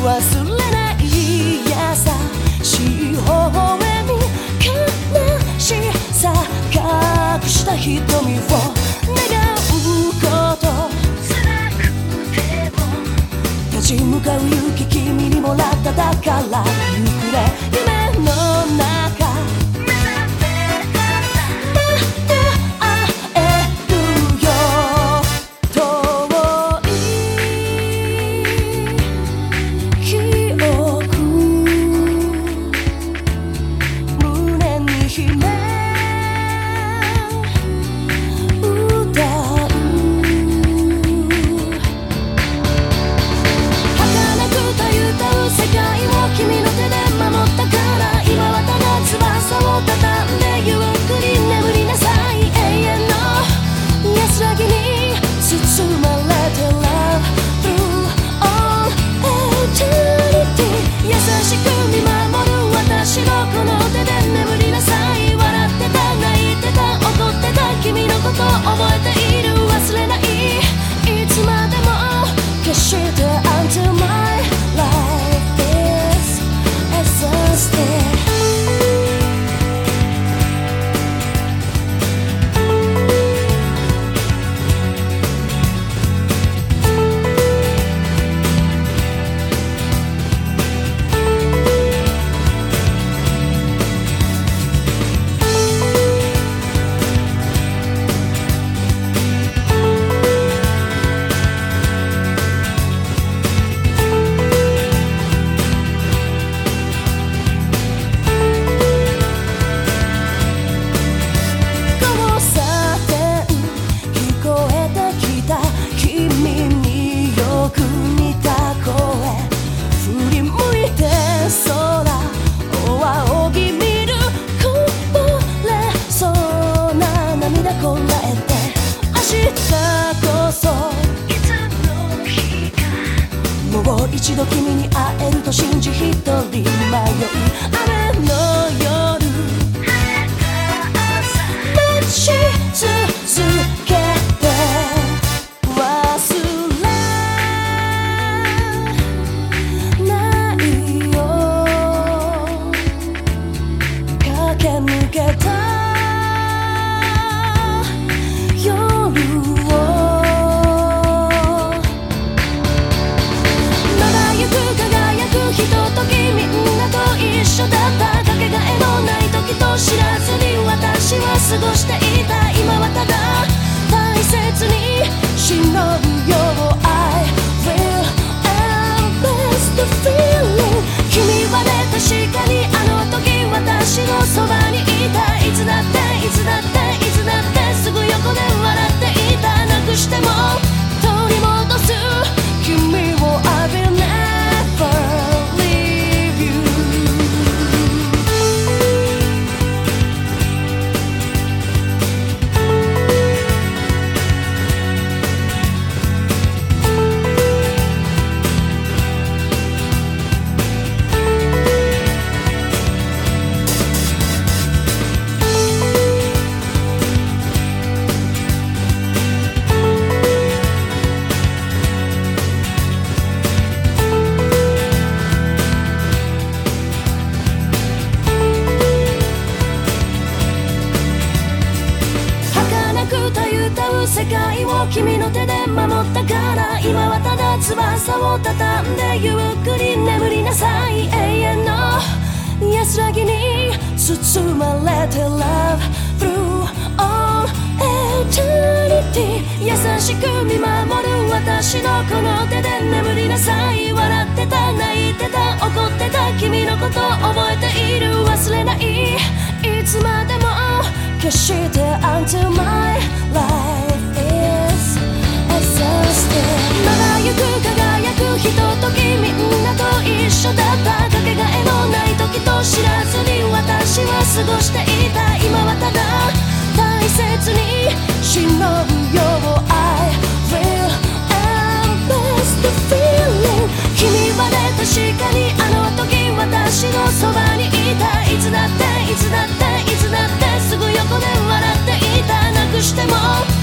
忘れない優しい微笑み悲しさ隠した瞳を願うこと辛くても立ち向かう勇気君にもらっただからゆくね夢の中一度君に会えると信じ一人迷い雨の夜待ち続けて忘れないよ駆け抜けた過ごしていた今はただ大切に忍ぶよ I will embrace the feeling 君はね確かにあの時私のそばにいたいつだっていつだっていつだってすぐ横で笑っていたなくしても取り戻す君を I will never世界を君の手で守ったから今はただ翼を畳んでゆっくり眠りなさい永遠の安らぎに包まれて Love through all eternity 優しく見守る私のこの手で眠りなさい笑ってた泣いてた怒ってた君のこと覚えている忘れないいつまでも決して Until my life is exhausted まだゆく輝くひとときみんなと一緒だったかけがえのない時と知らずに私は過ごしていた今はただ大切に忍ぶよ I will embrace the feeling 君はね確かにあの時私のそばにいたいつだっていつだっていつだってすぐ横で笑っていたなくしても